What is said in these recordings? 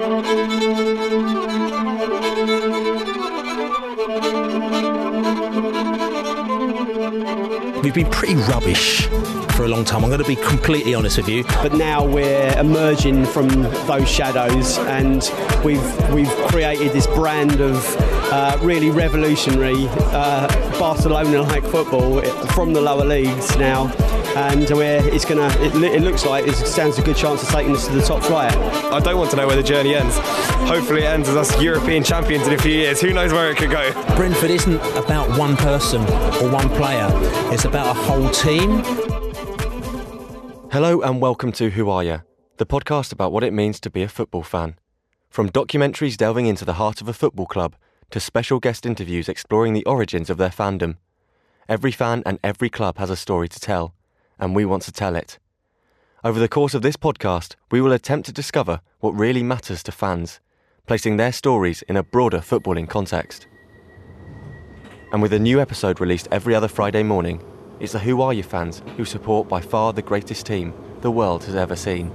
We've been pretty rubbish for a long time, I'm going to be completely honest with you. But now we're emerging from those shadows, and we've created this brand of really revolutionary Barcelona-like football from the lower leagues now. And it looks like it stands a good chance of taking us to the top flight. I don't want to know where the journey ends. Hopefully it ends as us European champions in a few years. Who knows where it could go? Brentford isn't about one person or one player. It's about a whole team. Hello and welcome to Who Are Ya?, the podcast about what it means to be a football fan. From documentaries delving into the heart of a football club to special guest interviews exploring the origins of their fandom. Every fan and every club has a story to tell, and we want to tell it. Over the course of this podcast, we will attempt to discover what really matters to fans, placing their stories in a broader footballing context. And with a new episode released every other Friday morning, it's the Who Are You fans who support by far the greatest team the world has ever seen.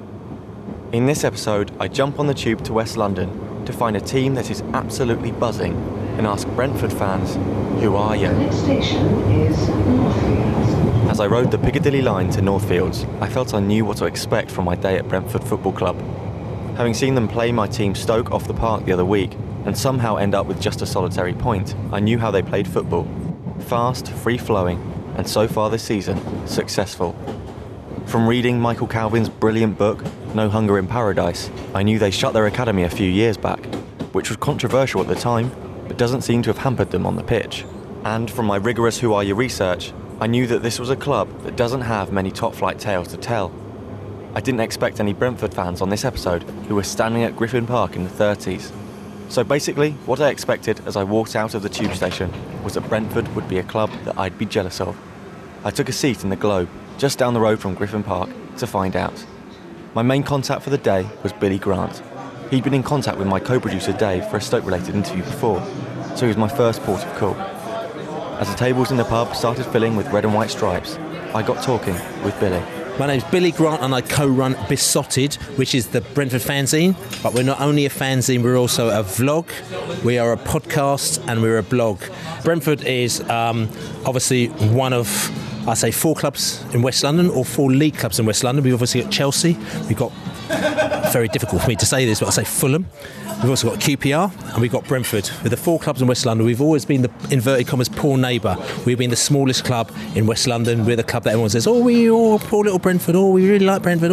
In this episode, I jump on the tube to West London to find a team that is absolutely buzzing and ask Brentford fans, who are you? The next station is Northfields. As I rode the Piccadilly line to Northfields, I felt I knew what to expect from my day at Brentford Football Club. Having seen them play my team Stoke off the park the other week and somehow end up with just a solitary point, I knew how they played football. Fast, free-flowing, and so far this season, successful. From reading Michael Calvin's brilliant book, No Hunger in Paradise, I knew they shut their academy a few years back, which was controversial at the time, but doesn't seem to have hampered them on the pitch. And from my rigorous Who Are You research, I knew that this was a club that doesn't have many top-flight tales to tell. I didn't expect any Brentford fans on this episode who were standing at Griffin Park in the 30s. So basically, what I expected as I walked out of the tube station was that Brentford would be a club that I'd be jealous of. I took a seat in the Globe, just down the road from Griffin Park, to find out. My main contact for the day was Billy Grant. He'd been in contact with my co-producer Dave for a Stoke-related interview before, so he was my first port of call. As the tables in the pub started filling with red and white stripes, I got talking with Billy. My name's Billy Grant and I co-run Besotted, which is the Brentford fanzine. But we're not only a fanzine, we're also a vlog. We are a podcast and we're a blog. Brentford is obviously one of, I say, 4 clubs in West London, or 4 league clubs in West London. We've obviously got Chelsea. We've got, very difficult for me to say this, but I say Fulham. We've also got QPR and we've got Brentford. With the 4 clubs in West London, we've always been the, inverted commas, poor neighbour. We've been the smallest club in West London. We're the club that everyone says, poor little Brentford, we really like Brentford,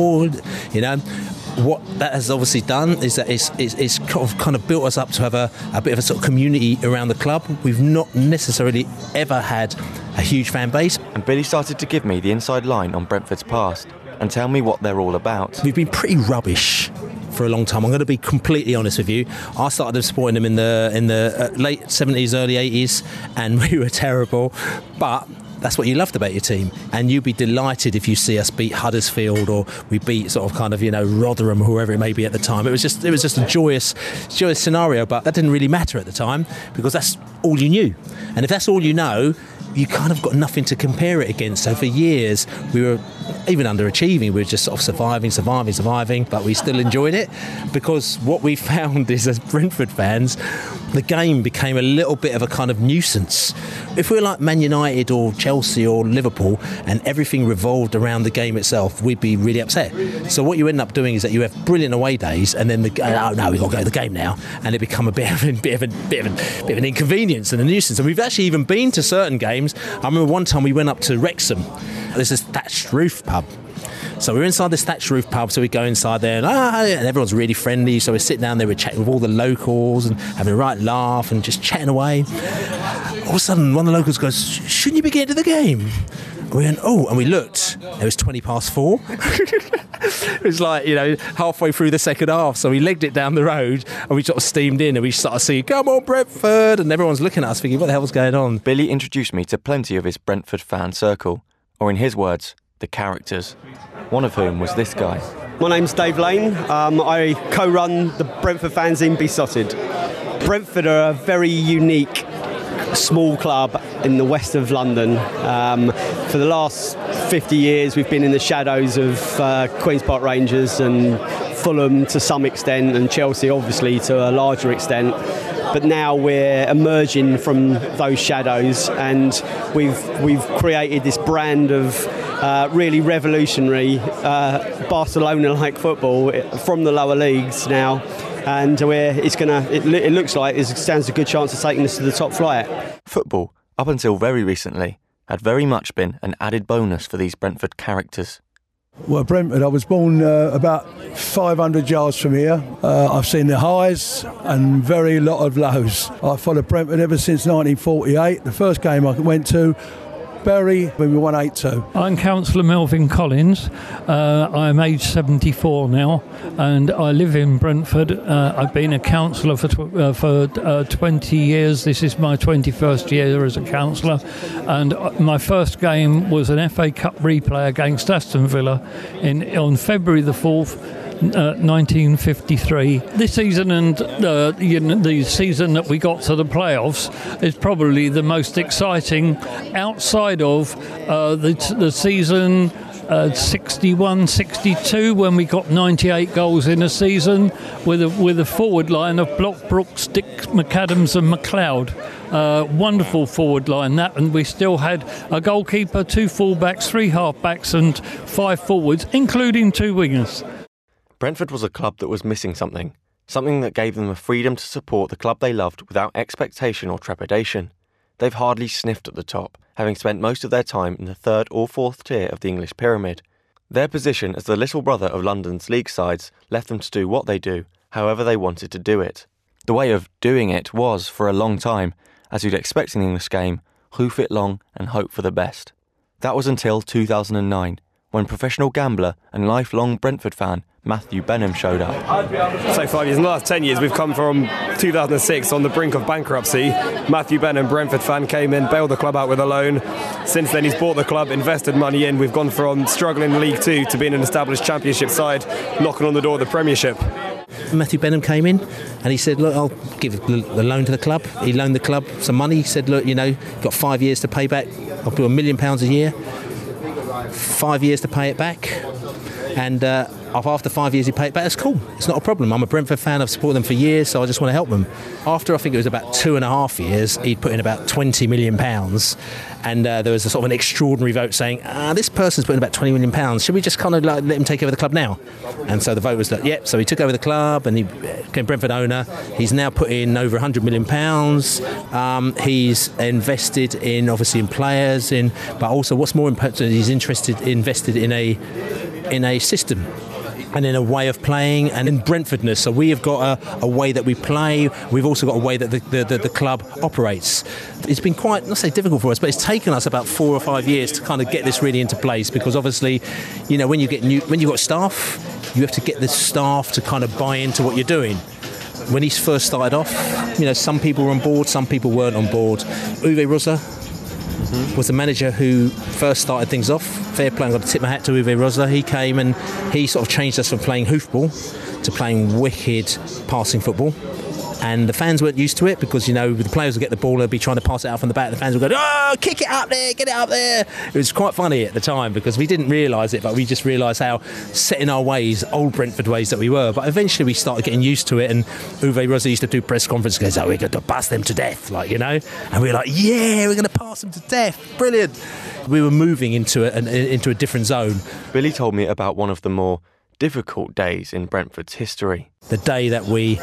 you know. What that has obviously done is that it's kind of built us up to have a bit of a sort of community around the club. We've not necessarily ever had a huge fan base. And Billy started to give me the inside line on Brentford's past and tell me what they're all about. We've been pretty rubbish for a long time. I'm going to be completely honest with you. I started supporting them in the late 70s, early 80s, and we were terrible. But that's what you loved about your team, and you'd be delighted if you see us beat Huddersfield or we beat sort of kind of, you know, Rotherham, whoever it may be at the time. It was just a joyous scenario, but that didn't really matter at the time because that's all you knew. And if that's all you know, you kind of got nothing to compare it against. So for years we were even underachieving. We were just sort of surviving, but we still enjoyed it, because what we found is, as Brentford fans, the game became a little bit of a kind of nuisance. If we're like Man United or Chelsea or Liverpool and everything revolved around the game itself, we'd be really upset. So what you end up doing is that you have brilliant away days, and then we've got to go to the game now, and it become a bit of an inconvenience and a nuisance. And we've actually even been to certain games. I remember one time we went up to Wrexham. There's this thatched roof pub. So we're inside this thatched roof pub, so we go inside there and everyone's really friendly. So we're sitting down there, we're chatting with all the locals and having a right laugh and just chatting away. All of a sudden, one of the locals goes, "Shouldn't you be getting to the game?" And we went, "Oh," and we looked. It was 4:20. It was like, you know, halfway through the second half. So we legged it down the road and we sort of steamed in and we started seeing, "Come on, Brentford!" And everyone's looking at us thinking, what the hell's going on? Billy introduced me to plenty of his Brentford fan circle, or in his words, the characters. One of whom was this guy. My name's Dave Lane. I co-run the Brentford fanzine Besotted. Brentford are a very unique small club in the west of London. For the last 50 years we've been in the shadows of Queen's Park Rangers and Fulham to some extent, and Chelsea obviously to a larger extent. But now we're emerging from those shadows, and we've created this brand of really revolutionary Barcelona-like football from the lower leagues now, and it looks like it stands a good chance of taking us to the top flight. Football, up until very recently, had very much been an added bonus for these Brentford characters. Well, Brentford, I was born about 500 yards from here. I've seen the highs and very lot of lows. I've followed Brentford ever since 1948. The first game I went to, Bury, when we won 8-2. I'm Councillor Melvin Collins. I'm aged 74 now, and I live in Brentford. I've been a councillor for 20 years. This is my 21st year as a councillor, and my first game was an FA Cup replay against Aston Villa on February the 4th. 1953. This season and the season that we got to the playoffs is probably the most exciting outside of the season 61-62 when we got 98 goals in a season with a forward line of Block, Brooks, Dick, McAdams and McLeod. Wonderful forward line that, and we still had a goalkeeper, 2 full-backs, 3 half-backs and 5 forwards, including 2 wingers. Brentford was a club that was missing something that gave them the freedom to support the club they loved without expectation or trepidation. They've hardly sniffed at the top, having spent most of their time in the 3rd or 4th tier of the English pyramid. Their position as the little brother of London's league sides left them to do what they do, however they wanted to do it. The way of doing it was, for a long time, as you'd expect in the English game, hoof it long and hope for the best. That was until 2009, when professional gambler and lifelong Brentford fan Matthew Benham showed up. So 5 years. In the last 10 years, we've come from 2006 on the brink of bankruptcy. Matthew Benham, Brentford fan, came in, bailed the club out with a loan. Since then, he's bought the club, invested money in. We've gone from struggling in League 2 to being an established Championship side, knocking on the door of the Premiership. Matthew Benham came in and he said, look, I'll give the loan to the club. He loaned the club some money. He said, look, got 5 years to pay back. I'll do £1 million a year. 5 years to pay it back. And after 5 years you pay it back, that's cool. It's not a problem. I'm a Brentford fan. I've supported them for years, so I just want to help them. After I think it was about 2.5 years, he'd put in about £20 million. And there was a sort of an extraordinary vote saying, this person's putting about £20 million. Should we just kind of let him take over the club now? And so the vote was that, yep. So he took over the club and he became Brentford owner. He's now put in over £100 million. He's invested in players, but also what's more important, he's invested in a system and in a way of playing and in Brentfordness. So we have got a way that we play. We've also got a way that the club operates. It's been quite, not say difficult for us, but it's taken us about 4 or 5 years to kind of get this really into place, because obviously, when you've got staff, you have to get the staff to kind of buy into what you're doing. When he first started off, some people were on board, some people weren't on board. Uwe Rosler was the manager who first started things off. Fair play, I've got to tip my hat to Uwe Rosler. He came and he sort of changed us from playing hoofball to playing wicked passing football. And the fans weren't used to it because, the players would get the ball, they'd be trying to pass it out from the back. The fans would go, oh, kick it up there, get it up there. It was quite funny at the time because we didn't realise it, but we just realised how set in our ways, old Brentford ways that we were. But eventually we started getting used to it, and Uwe Rosler used to do press conferences, goes, we're going to pass them to death, And we were like, yeah, we're going to pass them to death. Brilliant. We were moving into a different zone. Billy told me about one of the more difficult days in Brentford's history. The day that we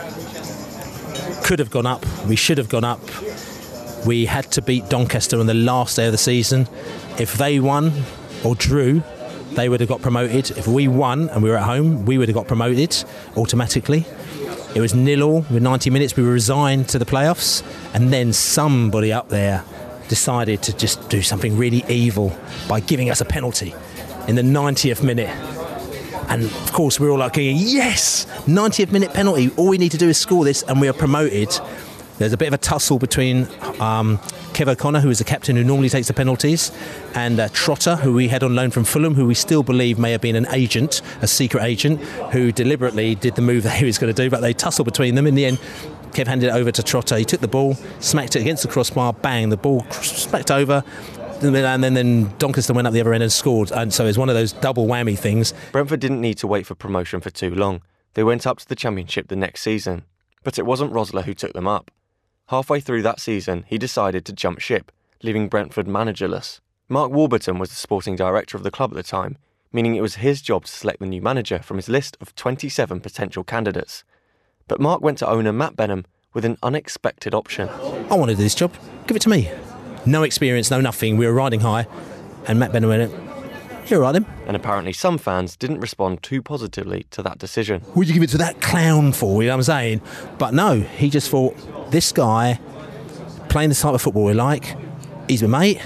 could have gone up, we should have gone up. We had to beat Doncaster on the last day of the season. If they won or drew, they would have got promoted. If we won and we were at home, we would have got promoted automatically. It was 0-0 with 90 minutes. We were resigned to the playoffs, and then somebody up there decided to just do something really evil by giving us a penalty in the 90th minute. And of course, we're all like, yes, 90th minute penalty. All we need to do is score this and we are promoted. There's a bit of a tussle between Kev O'Connor, who is the captain who normally takes the penalties, and Trotter, who we had on loan from Fulham, who we still believe may have been an agent, a secret agent, who deliberately did the move that he was going to do. But they tussled between them. In the end, Kev handed it over to Trotter. He took the ball, smacked it against the crossbar, bang, the ball smacked over. And then Doncaster went up the other end and scored. And so it's one of those double whammy things. Brentford didn't need to wait for promotion for too long. They went up to the Championship the next season, but it wasn't Rosler who took them up. Halfway through that season, he decided to jump ship, leaving Brentford managerless. Mark Warburton was the sporting director of the club at the time, meaning it was his job to select the new manager from his list of 27 potential candidates. But Mark went to owner Matt Benham with an unexpected option. I want to do this job. Give it to me. No experience, no nothing. We were riding high, and Matt Benham went, "You're right then." And apparently some fans didn't respond too positively to that decision. Who'd you give it to that clown for, you know what I'm saying? But no, he just thought, this guy, playing the type of football we like, he's my mate.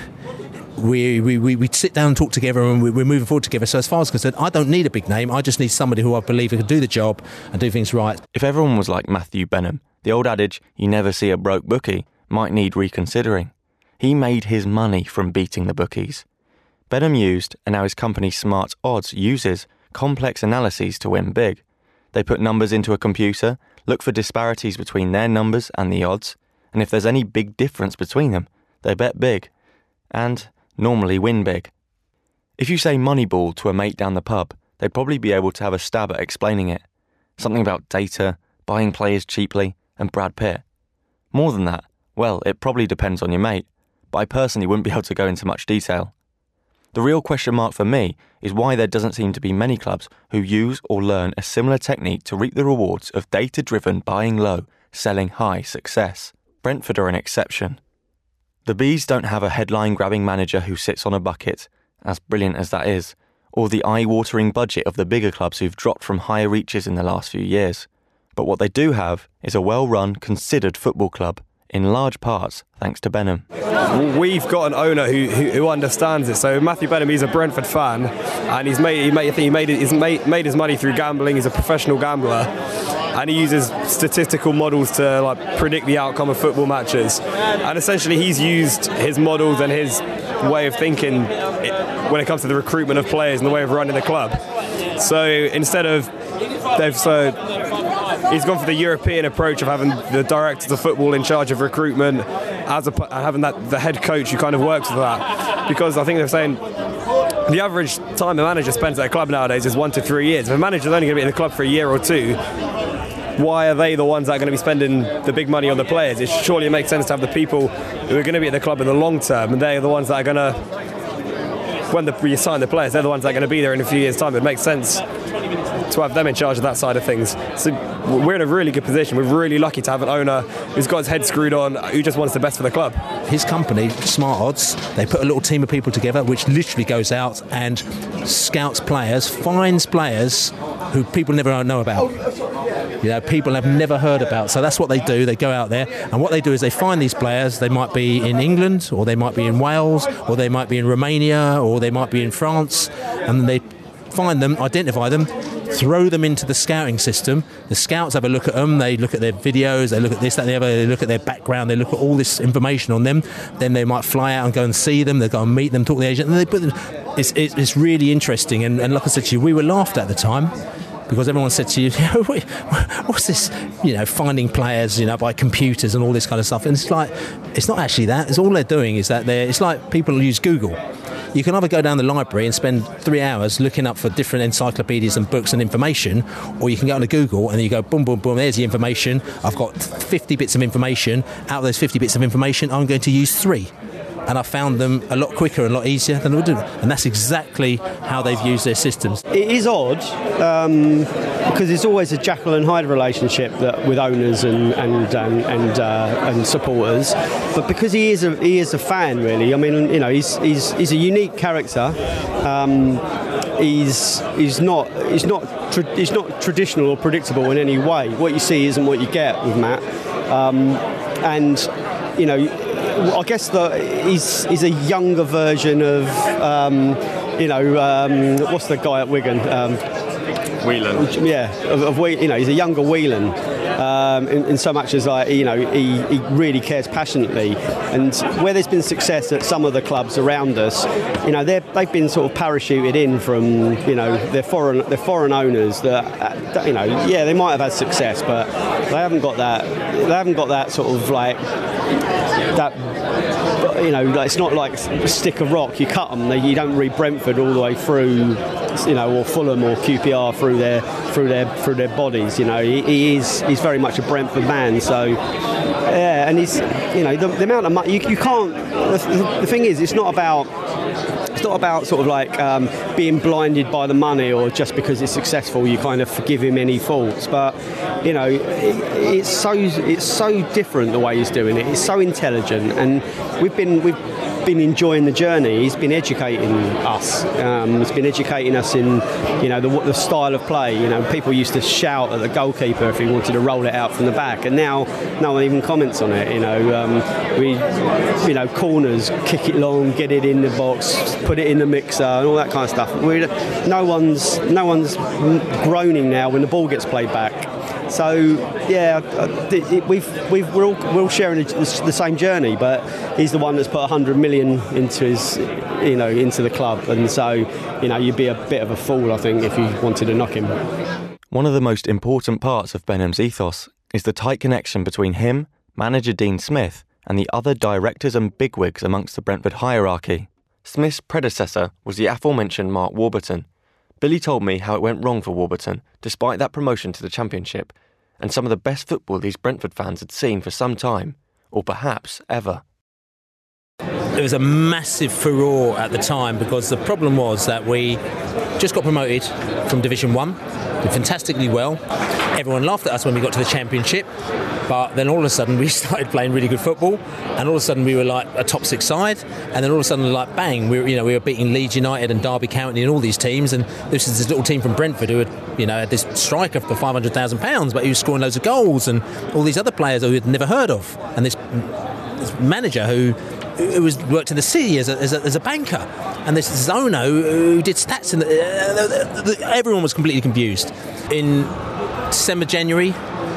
We sit down and talk together, and we're moving forward together. So as far as I'm concerned, I don't need a big name. I just need somebody who I believe can do the job and do things right. If everyone was like Matthew Benham, the old adage, you never see a broke bookie, might need reconsidering. He made his money from beating the bookies. Benham used, and now his company Smart Odds uses, complex analyses to win big. They put numbers into a computer, look for disparities between their numbers and the odds, and if there's any big difference between them, they bet big. And normally win big. If you say Moneyball to a mate down the pub, they'd probably be able to have a stab at explaining it. Something about data, buying players cheaply, and Brad Pitt. More than that, well, it probably depends on your mate, but I personally wouldn't be able to go into much detail. The real question mark for me is why there doesn't seem to be many clubs who use or learn a similar technique to reap the rewards of data-driven buying low, selling high success. Brentford are an exception. The Bees don't have a headline-grabbing manager who sits on a bucket, as brilliant as that is, or the eye-watering budget of the bigger clubs who've dropped from higher reaches in the last few years. But what they do have is a well-run, considered football club, in large parts thanks to Benham. We've got an owner who understands it. So Matthew Benham, he's a Brentford fan, and he's made his money through gambling. He's a professional gambler, and he uses statistical models to predict the outcome of football matches. And essentially, he's used his models and his way of thinking when it comes to the recruitment of players and the way of running the club. So instead of he's gone for the European approach of having the directors of football in charge of recruitment, and having the head coach who kind of works with that. Because I think they're saying the average time a manager spends at a club nowadays is 1 to 3 years. If a manager's only going to be in the club for a year or two, why are they the ones that are going to be spending the big money on the players? Surely it makes sense to have the people who are going to be at the club in the long term, and they're the ones that are going to, when you sign the players, they're the ones that are going to be there in a few years' time. It makes sense to have them in charge of that side of things. So we're in a really good position. We're really lucky to have an owner who's got his head screwed on, who just wants the best for the club. His company, Smart Odds, they put a little team of people together which literally goes out and scouts players, finds players who people never know about. You know, people have never heard about. So that's what they do. They go out there, and what they do is they find these players. They might be in England, or they might be in Wales, or they might be in Romania, or they might be in France, and they find them, identify them, throw them into the scouting system. The scouts have a look at them, they look at their videos, they look at this, that, the other, they look at their background, they look at all this information on them. Then they might fly out and go and see them, they go and meet them, talk to the agent, and they put them. It's really interesting, and like I said to you, we were laughed at the time, because everyone said to you, what's this, finding players, by computers and all this kind of stuff. And it's like, it's not actually that. It's all they're doing is that it's like people use Google. You can either go down the library and spend 3 hours looking up for different encyclopedias and books and information, or you can go onto Google and you go, boom, boom, boom, there's the information. I've got 50 bits of information. Out of those 50 bits of information, I'm going to use 3. And I found them a lot quicker and a lot easier than I would do. And that's exactly how they've used their systems. It is odd because it's always a Jekyll and Hyde relationship with owners and supporters. But because he is a fan, really. I mean, he's a unique character. He's not traditional or predictable in any way. What you see isn't what you get with Matt. I guess he's a younger version of, what's the guy at Wigan? Whelan. Yeah, he's a younger Whelan. In so much as he really cares passionately, and where there's been success at some of the clubs around us, they've been sort of parachuted in from their foreign owners that they might have had success, but they haven't got that sort of like that. It's not like a stick of rock. You cut them. You don't read Brentford all the way through or Fulham or QPR through their bodies. He's very much a Brentford man. So yeah, and he's the amount of money you can't. The thing is, it's not about sort of like being blinded by the money, or just because it's successful you kind of forgive him any faults. But it's so different the way he's doing it. It's so intelligent, and we've been enjoying the journey. He's been educating us. He's been educating us in the style of play. People used to shout at the goalkeeper if he wanted to roll it out from the back, and now no one even comments on it. Corners, kick it long, get it in the box, put it in the mixer, and all that kind of stuff. No one's groaning now when the ball gets played back. So yeah, we're all sharing the same journey, but he's the one that's put 100 million into into the club, and so you'd be a bit of a fool, I think, if you wanted to knock him. One of the most important parts of Benham's ethos is the tight connection between him, manager Dean Smith, and the other directors and bigwigs amongst the Brentford hierarchy. Smith's predecessor was the aforementioned Mark Warburton. Billy told me how it went wrong for Warburton, despite that promotion to the Championship, and some of the best football these Brentford fans had seen for some time, or perhaps ever. There was a massive furore at the time, because the problem was that we just got promoted from Division 1, did fantastically well. Everyone laughed at us when we got to the Championship, but then all of a sudden we started playing really good football, and all of a sudden we were like a top 6 side, and then all of a sudden, like bang, we were beating Leeds United and Derby County and all these teams, and this is this little team from Brentford who had this striker for £500,000, but he was scoring loads of goals, and all these other players who we'd never heard of, and this manager who worked in the city as a banker, and this owner who did stats, and everyone was completely confused. In December, January,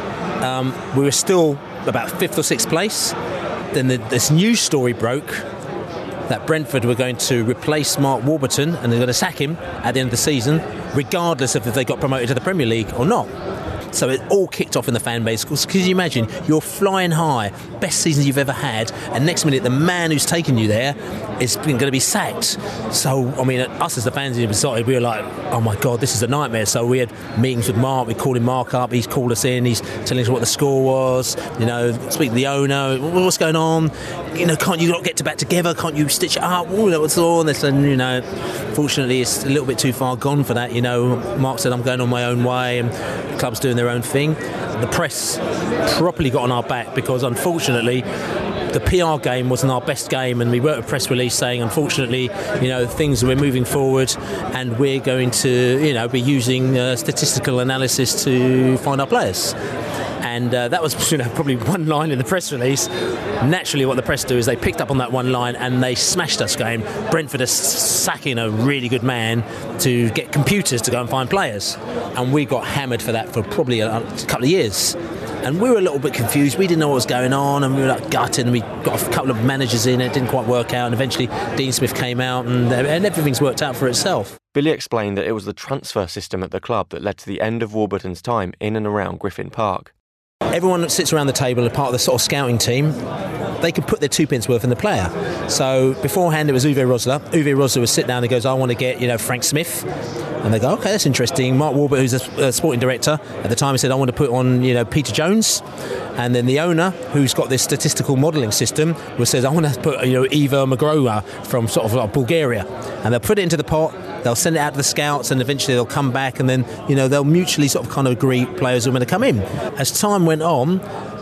we were still about 5th or 6th place. Then this news story broke that Brentford were going to replace Mark Warburton, and they're going to sack him at the end of the season, regardless of if they got promoted to the Premier League or not. So it all kicked off in the fan base. Because you imagine, you're flying high, best season you've ever had, and next minute the man who's taken you there is going to be sacked. So, I mean, us as the fans inside, we were like, oh my God, this is a nightmare. So we had meetings with Mark, we called him Mark up, he's called us in, he's telling us what the score was, speak to the owner, what's going on, can't you not get back together, can't you stitch it up, what's all this, and fortunately it's a little bit too far gone for that. Mark said, I'm going on my own way, and the club's doing their own thing. The press properly got on our back, because unfortunately the PR game wasn't our best game, and we wrote a press release saying, unfortunately, we're moving forward, and we're going to, be using statistical analysis to find our players. And that was probably one line in the press release. Naturally, what the press do is they picked up on that one line and they smashed us, going, Brentford is sacking a really good man to get computers to go and find players. And we got hammered for that for probably a couple of years. And we were a little bit confused. We didn't know what was going on, and we were like gutted, and we got a couple of managers in. It didn't quite work out, and eventually Dean Smith came out, and everything's worked out for itself. Billy explained that it was the transfer system at the club that led to the end of Warburton's time in and around Griffin Park. Everyone that sits around the table are part of the sort of scouting team. They can put their 2 pence worth in the player. So beforehand it was Uwe Rosler. Uwe Rosler would sit down and goes, I want to get Frank Smith. And they go, okay, that's interesting. Mark Warburton, who's a sporting director at the time, he said, I want to put on Peter Jones. And then the owner, who's got this statistical modelling system, says, I want to put Ivo Magrova from sort of like Bulgaria. And they'll put it into the pot, they'll send it out to the scouts, and eventually they'll come back, and then they'll mutually sort of kind of agree players who are going to come in. As time went on,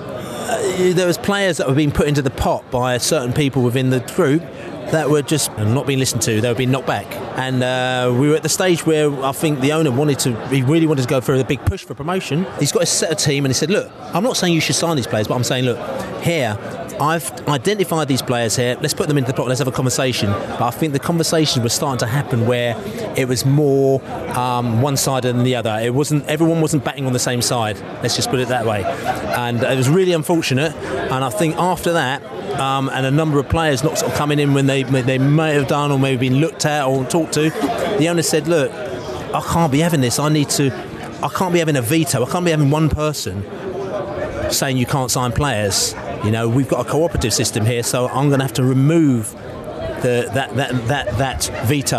there was players that were being put into the pot by certain people within the group that were just not being listened to. They were being knocked back, and we were at the stage where I think the owner really wanted to go for the big push for promotion. He's got a set of team, and he said, look, I'm not saying you should sign these players, but I'm saying, look, here I've identified these players here, let's put them into the pot, let's have a conversation. But I think the conversation was starting to happen where it was more one-sided than the other. Everyone wasn't batting on the same side, let's just put it that way. And it was really unfortunate, and I think after that, and a number of players not sort of coming in when they may have done or may have been looked at or talked to, the owner said, look, I can't be having this, I can't be having a veto, I can't be having one person saying you can't sign players. We've got a cooperative system here, so I'm going to have to remove that veto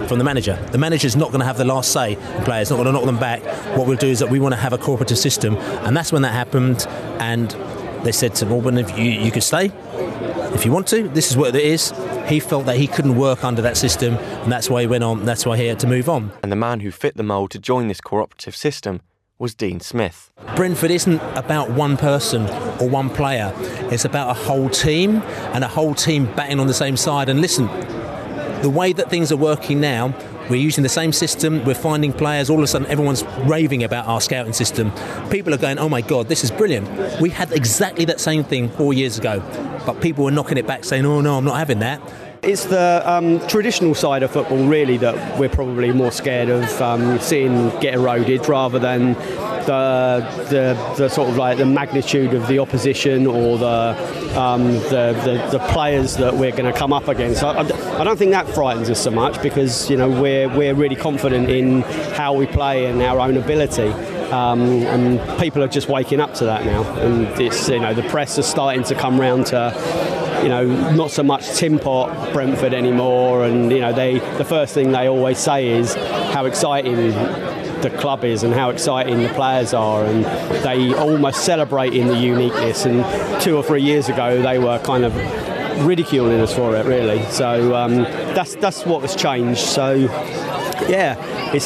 from the manager. The manager's not going to have the last say. The players not going to knock them back. What we'll do is that we want to have a cooperative system, and that's when that happened. And they said to Auburn, if you could stay if you want to. This is what it is. He felt that he couldn't work under that system, and that's why he went on. That's why he had to move on. And the man who fit the mould to join this cooperative system was Dean Smith. Brentford isn't about one person or one player. It's about a whole team, and a whole team batting on the same side. And listen, the way that things are working now, we're using the same system, we're finding players, all of a sudden everyone's raving about our scouting system. People are going, oh my God, this is brilliant. We had exactly that same thing 4 years ago, but people were knocking it back saying, oh no, I'm not having that. It's the traditional side of football really that we're probably more scared of seeing get eroded, rather than the sort of like the magnitude of the opposition or the players that we're going to come up against. I don't think that frightens us so much, because we're really confident in how we play and our own ability. And people are just waking up to that now, and it's the press is starting to come round to not so much tin pot Brentford anymore, and the first thing they always say is how exciting the club is and how exciting the players are, and they almost celebrate in the uniqueness. And 2 or 3 years ago they were kind of ridiculing us for it, really. So that's what has changed. So yeah,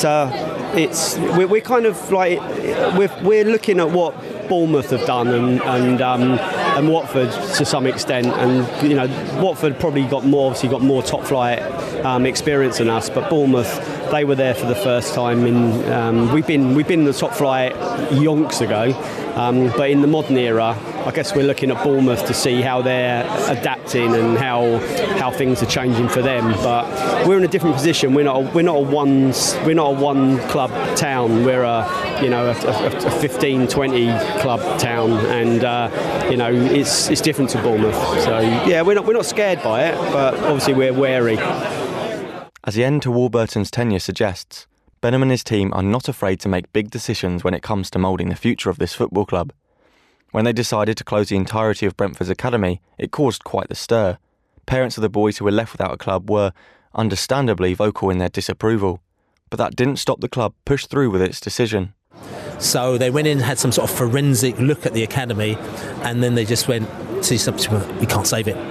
we're kind of like we're looking at what Bournemouth have done and Watford to some extent, and Watford probably got more top flight experience than us, but Bournemouth, they were there for the first time we've been in the top flight yonks ago, but in the modern era I guess we're looking at Bournemouth to see how they're adapting and how things are changing for them. But we're in a different position. We're not a one club town. We're a 15-20 club town, and it's different to Bournemouth. So yeah, we're not scared by it, but obviously we're wary. As the end to Warburton's tenure suggests, Benham and his team are not afraid to make big decisions when it comes to moulding the future of this football club. When they decided to close the entirety of Brentford's academy, it caused quite the stir. Parents of the boys who were left without a club were, understandably, vocal in their disapproval. But that didn't stop the club push through with its decision. So they went in and had some sort of forensic look at the academy, and then they just went, see something, we can't save it.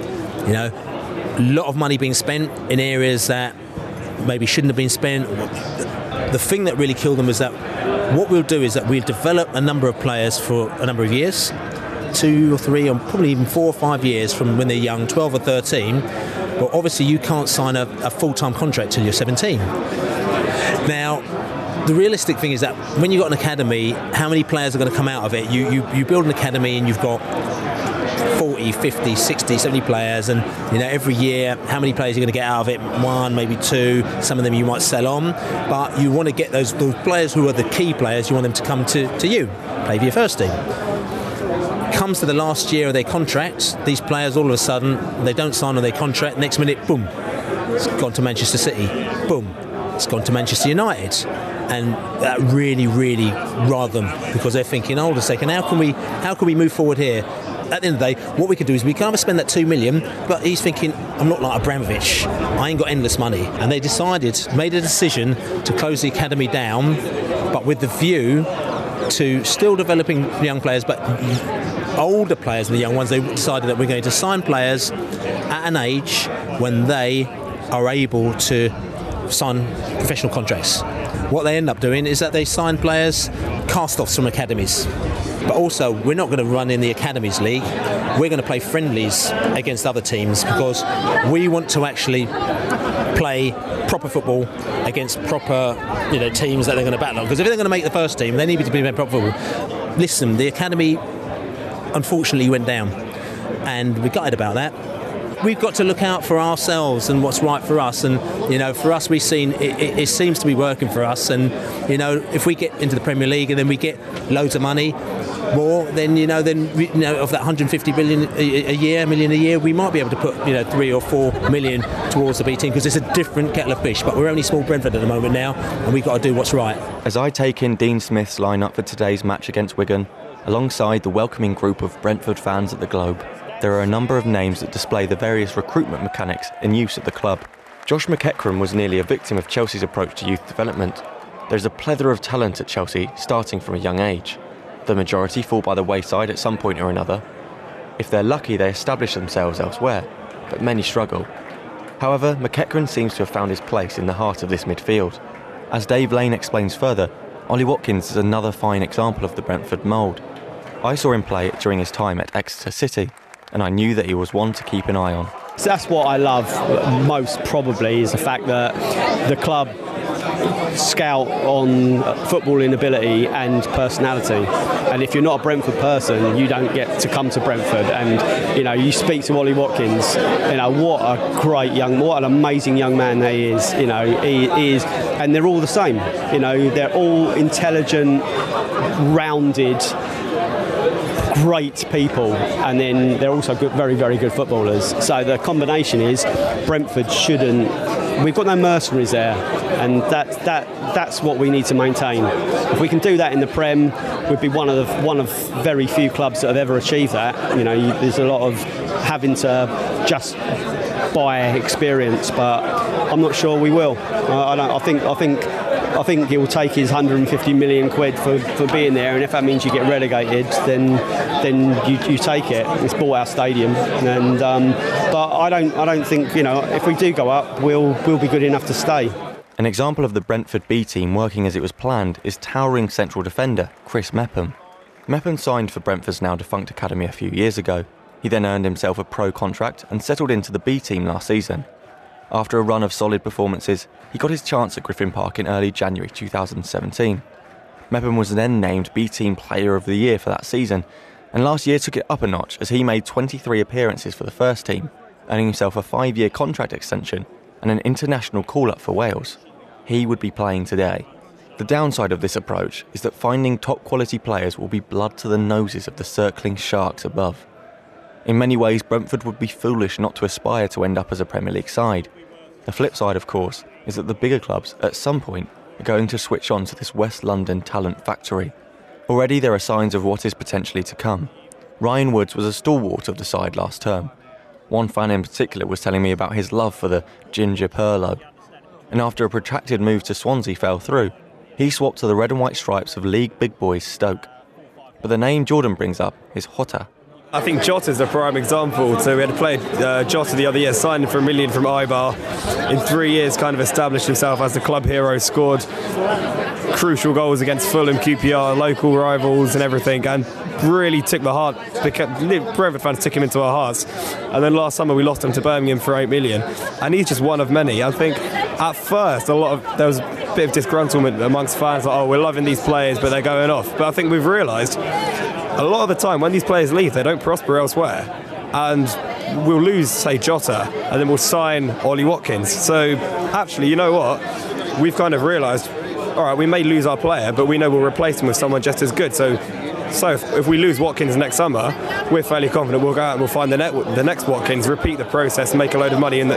A lot of money being spent in areas that maybe shouldn't have been spent. The thing that really killed them was that what we'll do is that we'll develop a number of players for a number of years, 2 or 3 or probably even 4 or 5 years from when they're young, 12 or 13. But obviously you can't sign a full-time contract till you're 17. Now, the realistic thing is that when you've got an academy, how many players are going to come out of it? You build an academy and you've got 40, 50, 60, 70 players, and every year how many players you're going to get out of it? 1, maybe 2. Some of them you might sell on, but you want to get those players who are the key players, you want them to come to you, play for your first team. Comes to the last year of their contract, these players all of a sudden they don't sign on their contract, next minute boom, it's gone to Manchester City, boom, it's gone to Manchester United. And that really, really riled them, because they're thinking, hold on a second, how can we move forward here? At the end of the day, what we could do is we can either spend that 2 million, but he's thinking, I'm not like Abramovich, I ain't got endless money. And they made a decision to close the academy down, but with the view to still developing young players, but older players than the young ones. They decided that we're going to sign players at an age when they are able to sign professional contracts. What they end up doing is that they sign players cast-offs from academies. But also, we're not going to run in the Academies League. We're going to play friendlies against other teams, because we want to actually play proper football against proper teams that they're going to battle on. Because if they're going to make the first team, they need to be playing proper football. Listen, the Academy unfortunately went down, and we're gutted about that. We've got to look out for ourselves and what's right for us, and for us, we've seen it seems to be working for us. And if we get into the Premier League and then we get loads of money, more, then of that 150 million a year, we might be able to put 3 or 4 million towards the B team, because it's a different kettle of fish. But we're only small Brentford at the moment now, and we've got to do what's right. As I take in Dean Smith's lineup for today's match against Wigan, alongside the welcoming group of Brentford fans at the Globe, there are a number of names that display the various recruitment mechanics in use at the club. Josh McEachran was nearly a victim of Chelsea's approach to youth development. There's a plethora of talent at Chelsea, starting from a young age. The majority fall by the wayside at some point or another. If they're lucky, they establish themselves elsewhere, but many struggle. However, McEachran seems to have found his place in the heart of this midfield. As Dave Lane explains further, Ollie Watkins is another fine example of the Brentford mould. I saw him play during his time at Exeter City, and I knew that he was one to keep an eye on. So that's what I love most, probably, is the fact that the club scout on footballing ability and personality. And if you're not a Brentford person, you don't get to come to Brentford. And, you know, you speak to Ollie Watkins, you know, what an amazing young man he is. You know, he is, and they're all the same. You know, they're all intelligent, rounded, great people, and then they're also good, very, very good footballers. So the combination is Brentford shouldn't. We've got no mercenaries there, and that's what we need to maintain. If we can do that in the Prem, we'd be one of very few clubs that have ever achieved that. You know, there's a lot of having to just buy experience, but I'm not sure we will. I think he'll take his 150 million quid for being there, and if that means you get relegated, then you take it. It's bought our stadium, and but I don't think, you know, if we do go up, we'll be good enough to stay. An example of the Brentford B team working as it was planned is towering central defender Chris Mepham. Mepham signed for Brentford's now defunct academy a few years ago. He then earned himself a pro contract and settled into the B team last season. After a run of solid performances, he got his chance at Griffin Park in early January 2017. Mepham was then named B-Team Player of the Year for that season, and last year took it up a notch as he made 23 appearances for the first team, earning himself a 5-year contract extension and an international call-up for Wales. He would be playing today. The downside of this approach is that finding top-quality players will be blood to the noses of the circling sharks above. In many ways, Brentford would be foolish not to aspire to end up as a Premier League side. The flip side, of course, is that the bigger clubs, at some point, are going to switch on to this West London talent factory. Already there are signs of what is potentially to come. Ryan Woods was a stalwart of the side last term. One fan in particular was telling me about his love for the Ginger Perlo. And after a protracted move to Swansea fell through, he swapped to the red and white stripes of League big boys Stoke. But the name Jordan brings up is Jota. I think Jota's a prime example. So we had played Jota the other year, signed for $1 million from Eibar. In 3 years, kind of established himself as the club hero, scored crucial goals against Fulham, QPR, local rivals and everything, and really took the heart. Brentford fans took him into our hearts. And then last summer we lost him to Birmingham for $8 million. And he's just one of many. I think at first there was a bit of disgruntlement amongst fans, like, oh, we're loving these players, but they're going off. But I think we've realised a lot of the time when these players leave, they don't prosper elsewhere. And we'll lose, say, Jota, and then we'll sign Ollie Watkins. So actually, you know what? We've kind of realised, all right, we may lose our player, but we know we'll replace him with someone just as good. So if we lose Watkins next summer, we're fairly confident we'll go out and we'll find the next Watkins, repeat the process, and make a load of money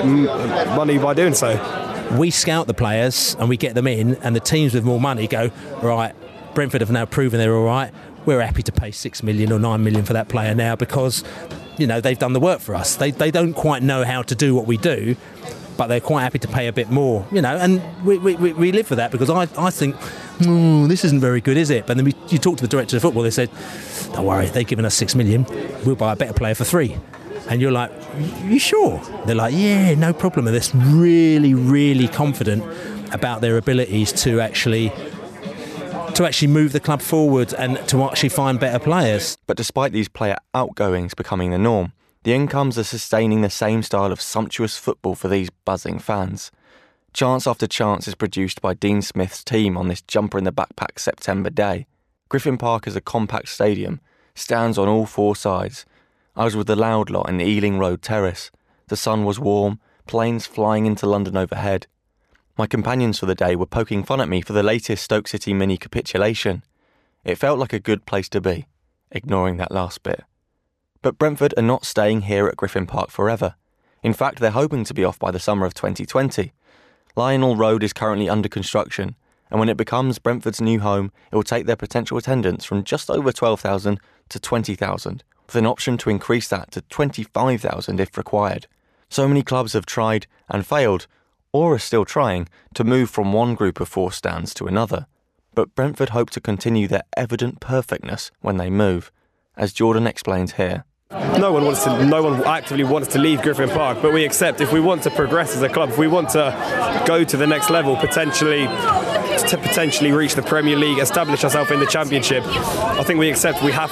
by doing so. We scout the players and we get them in, and the teams with more money go, right, Brentford have now proven they're all right. We're happy to pay 6 million or 9 million for that player now because, you know, they've done the work for us. They don't quite know how to do what we do, but they're quite happy to pay a bit more, you know, and we live for that because I think, this isn't very good, is it? But then you talk to the director of football, they said, don't worry, they've given us 6 million, we'll buy a better player for 3. And you're like, you sure? They're like, yeah, no problem. And they're really, really confident about their abilities to actually move the club forward and to actually find better players. But despite these player outgoings becoming the norm, the incomes are sustaining the same style of sumptuous football for these buzzing fans. Chance after chance is produced by Dean Smith's team on this jumper in the backpack September day. Griffin Park is a compact stadium, stands on all 4 sides. I was with the Loud lot in Ealing Road Terrace. The sun was warm, planes flying into London overhead. My companions for the day were poking fun at me for the latest Stoke City mini capitulation. It felt like a good place to be, ignoring that last bit. But Brentford are not staying here at Griffin Park forever. In fact, they're hoping to be off by the summer of 2020. Lionel Road is currently under construction, and when it becomes Brentford's new home, it will take their potential attendance from just over 12,000 to 20,000, with an option to increase that to 25,000 if required. So many clubs have tried and failed, or are still trying, to move from one group of 4 stands to another. But Brentford hope to continue their evident perfectness when they move, as Jordan explains here. No one actively wants to leave Griffin Park, but we accept if we want to progress as a club, if we want to go to the next level, potentially reach the Premier League, establish ourselves in the Championship, I think we accept we have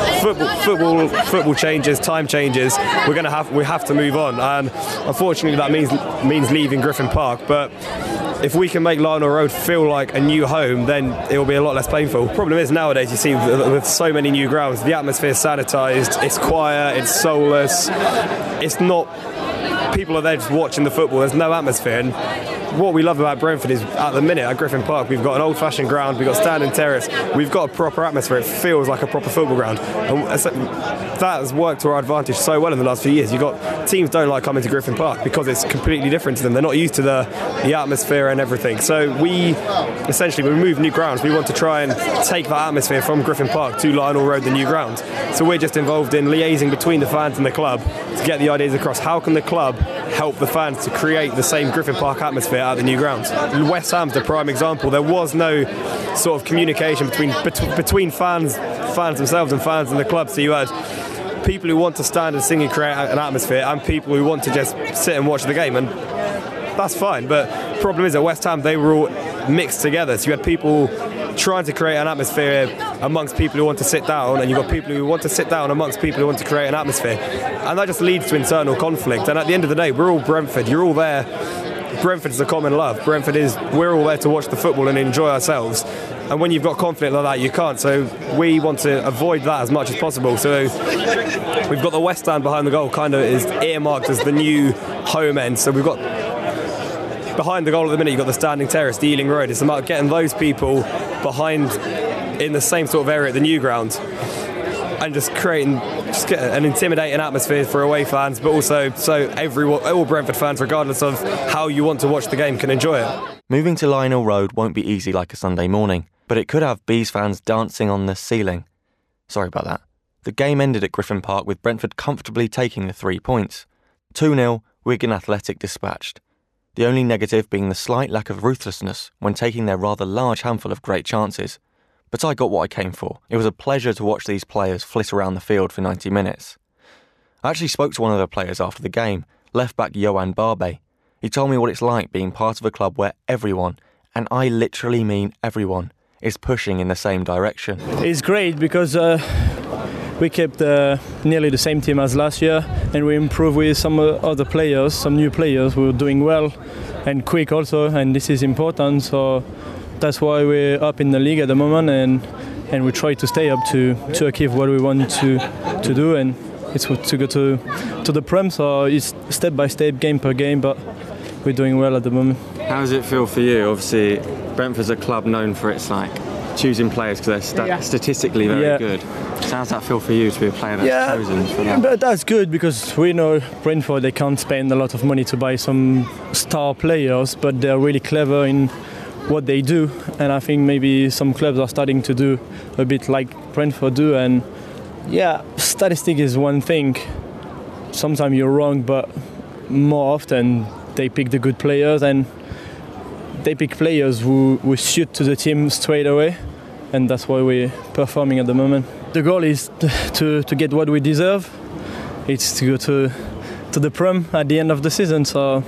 football changes, time changes. We have to move on, and unfortunately that means leaving Griffin Park. But if we can make Lionel Road feel like a new home, then it will be a lot less painful. The problem is nowadays, you see, with so many new grounds, the atmosphere is sanitised, it's quiet, it's soulless, it's not... People are there just watching the football, there's no atmosphere. And what we love about Brentford is, at the minute, at Griffin Park, we've got an old-fashioned ground, we've got standing terrace, we've got a proper atmosphere, it feels like a proper football ground. And that has worked to our advantage so well in the last few years. Teams don't like coming to Griffin Park because it's completely different to them. They're not used to the atmosphere and everything. So we move new grounds. We want to try and take that atmosphere from Griffin Park to Lionel Road, the new ground. So we're just involved in liaising between the fans and the club to get the ideas across. How can the club help the fans to create the same Griffin Park atmosphere at the new ground? West Ham's the prime example. There was no sort of communication between fans themselves and fans and the club. So you had people who want to stand and sing and create an atmosphere, and people who want to just sit and watch the game, and that's fine. But the problem is at West Ham they were all mixed together. So you had people trying to create an atmosphere amongst people who want to sit down, and you've got people who want to sit down amongst people who want to create an atmosphere, and that just leads to internal conflict. And at the end of the day, we're all Brentford. You're all there. Brentford's a common love. We're all there to watch the football and enjoy ourselves. And when you've got conflict like that, you can't. So we want to avoid that as much as possible. So we've got the West Stand behind the goal, kind of is earmarked as the new home end. So we've got behind the goal at the minute, you've got the standing terrace, the Ealing Road. It's about getting those people behind in the same sort of area at the new ground, and just get an intimidating atmosphere for away fans, but also so all Brentford fans, regardless of how you want to watch the game, can enjoy it. Moving to Lionel Road won't be easy like a Sunday morning, but it could have Bees fans dancing on the ceiling. Sorry about that. The game ended at Griffin Park with Brentford comfortably taking the 3 points. 2-0, Wigan Athletic dispatched. The only negative being the slight lack of ruthlessness when taking their rather large handful of great chances. But I got what I came for. It was a pleasure to watch these players flit around the field for 90 minutes. I actually spoke to one of the players after the game, left-back Yohan Barbe. He told me what it's like being part of a club where everyone, and I literally mean everyone, is pushing in the same direction. It's great because we kept nearly the same team as last year, and we improved with some other players, some new players who are doing well and quick also, and this is important. So that's why we're up in the league at the moment, and we try to stay up to achieve what we want to do, and it's to go to the Prem. So it's step by step, game per game, but we're doing well at the moment. How does it feel for you? Obviously, Brentford's a club known for its choosing players because they're statistically very good. So how does that feel for you to be a player that's chosen for that? But that's good because we know Brentford, they can't spend a lot of money to buy some star players, but they're really clever in what they do, and I think maybe some clubs are starting to do a bit like Brentford do. And statistic is one thing. Sometimes you're wrong, but more often they pick the good players, and they pick players who suit to the team straight away, and that's why we're performing at the moment. The goal is to get what we deserve. It's to go to the Prem at the end of the season. So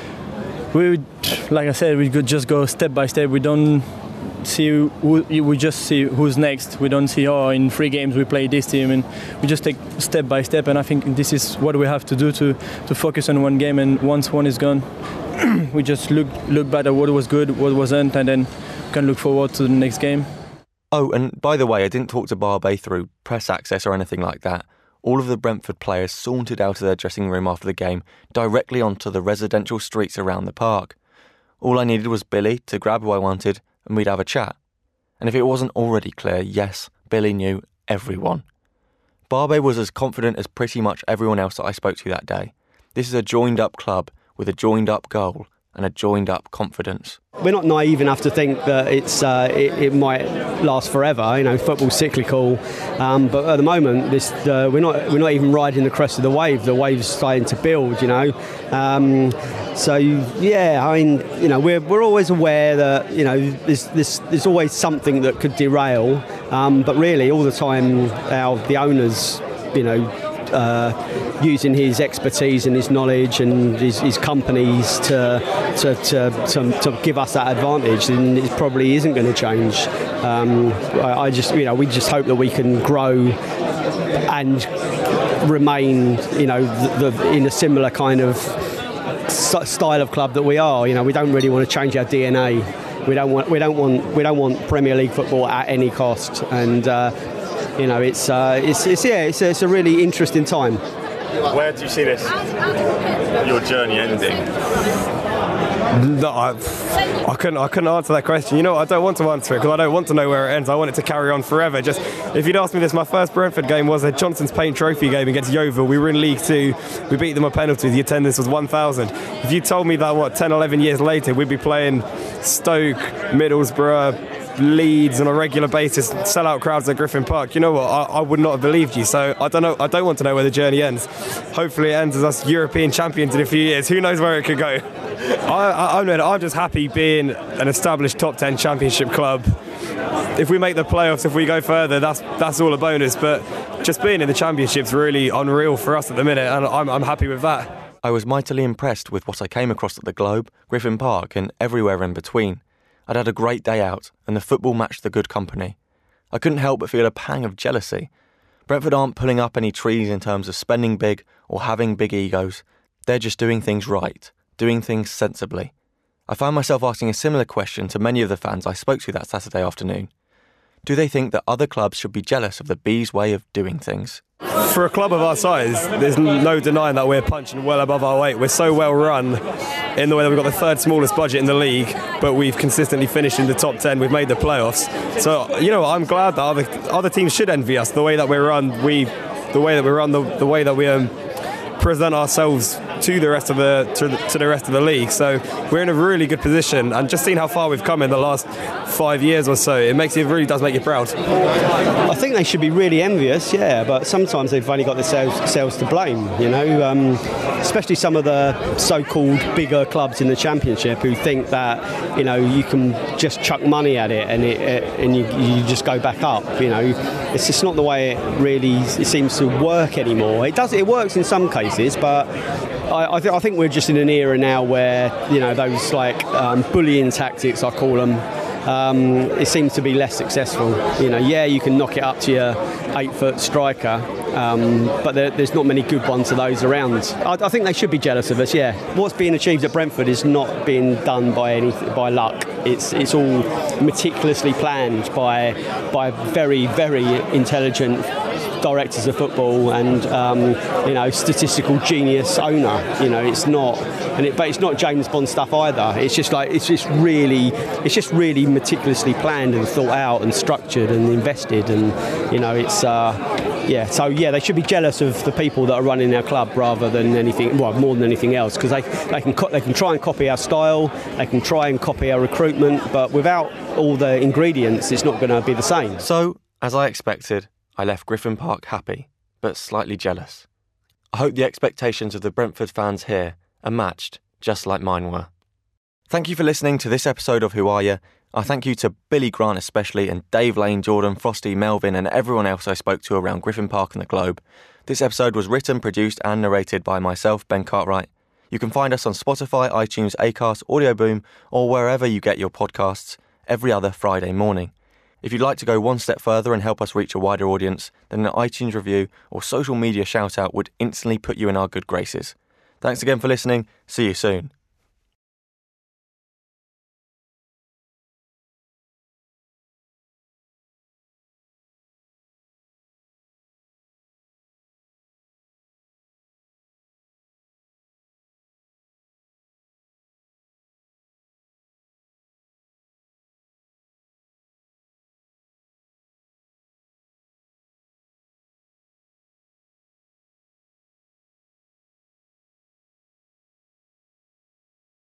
like I said, we could just go step by step. We don't see we just see who's next. We don't see in 3 games we play this team, and we just take step by step. And I think this is what we have to do to focus on one game. And once one is gone, we just look back at what was good, what wasn't, and then can look forward to the next game. Oh, and by the way, I didn't talk to Barbe through press access or anything like that. All of the Brentford players sauntered out of their dressing room after the game directly onto the residential streets around the park. All I needed was Billy to grab who I wanted, and we'd have a chat. And if it wasn't already clear, yes, Billy knew everyone. Barbe was as confident as pretty much everyone else that I spoke to that day. This is a joined-up club with a joined-up goal, and a joined-up confidence. We're not naive enough to think that it might last forever. You know, football's cyclical, but at the moment, we're not even riding the crest of the wave. The wave's starting to build. You know, so yeah, I mean, you know, we're always aware that, you know, there's always something that could derail, but really all the time the owners, you know, using his expertise and his knowledge and his companies to give us that advantage, then it probably isn't going to change. I just, you know, we just hope that we can grow and remain, you know, in a similar kind of style of club that we are. You know, we don't really want to change our DNA. We don't want Premier League football at any cost, and you know, it's a really interesting time. Where do you see your journey ending? No, I couldn't answer that question. You know, I don't want to answer it because I don't want to know where it ends. I want it to carry on forever. Just, if you'd asked me this, my first Brentford game was a Johnson's Paint Trophy game against Yeovil. We were in League 2. We beat them on penalties. The attendance was 1,000. If you told me that, 10, 11 years later, we'd be playing Stoke, Middlesbrough, Leeds on a regular basis, sell out crowds at Griffin Park, you know what, I would not have believed you. So I don't want to know where the journey ends. Hopefully it ends as us European champions in a few years. Who knows where it could go. I'm just happy being an established top 10 championship club. If we make the playoffs, if we go further, that's all a bonus, but just being in the championship's really unreal for us at the minute, and I'm happy with that. I was mightily impressed with what I came across at the Globe, Griffin Park and everywhere in between. I'd had a great day out, and the football matched the good company. I couldn't help but feel a pang of jealousy. Brentford aren't pulling up any trees in terms of spending big or having big egos. They're just doing things right, doing things sensibly. I found myself asking a similar question to many of the fans I spoke to that Saturday afternoon. Do they think that other clubs should be jealous of the Bees' way of doing things? For a club of our size, there's no denying that we're punching well above our weight. We're so well run in the way that we've got the third smallest budget in the league, but we've consistently finished in the top 10. We've made the playoffs. So, you know, I'm glad that other teams should envy us, the way that we're run, the way that we present ourselves to the rest of the league. So we're in a really good position, and just seeing how far we've come in the last 5 years or so, it really does make you proud. I think they should be really envious, yeah, but sometimes they've only got themselves to blame, you know, especially some of the so-called bigger clubs in the Championship who think that, you know, you can just chuck money at it and you just go back up, you know. It's just not the way it seems to work anymore. It works in some cases, but I think we're just in an era now where, you know, those like bullying tactics, I call them, it seems to be less successful. You know, yeah, you can knock it up to your 8-foot striker, but there's not many good ones of those around. I think they should be jealous of us. Yeah, what's being achieved at Brentford is not being done by luck. It's all meticulously planned by very, very intelligent directors of football and you know, statistical genius owner. You know, it's not, but it's not James Bond stuff either. It's just really meticulously planned and thought out and structured and invested, and you know, it's yeah. So yeah, they should be jealous of the people that are running our club rather than anything, well, more than anything else, because they can try and copy our style, they can try and copy our recruitment, but without all the ingredients, it's not going to be the same. So, as I expected, I left Griffin Park happy, but slightly jealous. I hope the expectations of the Brentford fans here are matched, just like mine were. Thank you for listening to this episode of Who Are Ya? I thank you to Billy Grant especially, and Dave Lane, Jordan, Frosty, Melvin and everyone else I spoke to around Griffin Park and the Globe. This episode was written, produced and narrated by myself, Ben Cartwright. You can find us on Spotify, iTunes, Acast, Audio Boom or wherever you get your podcasts every other Friday morning. If you'd like to go one step further and help us reach a wider audience, then an iTunes review or social media shout-out would instantly put you in our good graces. Thanks again for listening. See you soon.